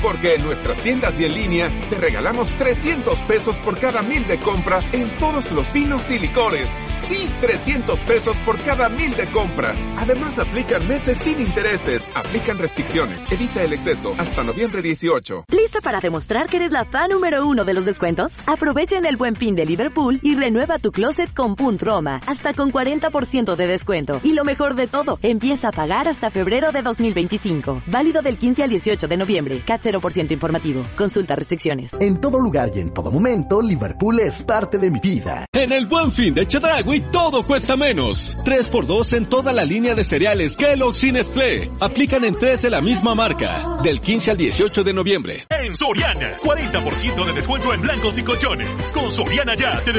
Porque en nuestras tiendas y en línea te regalamos 300 pesos por cada 1,000 de compra en todos los vinos y licores. Sí, 300 pesos por cada 1,000 de compra. Además, aplican meses sin intereses. Aplican restricciones. Evita el exceso. Hasta noviembre 18. ¿Lista para demostrar que eres la fan número 1 de los descuentos? Aprovecha en el Buen Fin de Liverpool y renueva tu closet con Punt Roma. Hasta con 40% de descuento. Y lo mejor de todo, empieza a pagar hasta febrero de 2025. Válido del 15 al 18 de noviembre. CAT 0% informativo. Consulta restricciones. En todo lugar y en todo momento, Liverpool es parte de mi vida. En el Buen Fin de Chedraui todo cuesta menos. 3x2 en toda la línea de cereales Kellogg's y Nestlé. Aplican en 3 de la misma marca. Del 15 al 18 de noviembre. En Soriana, 40% de descuento en blancos y colchones. Con Soriana Ya te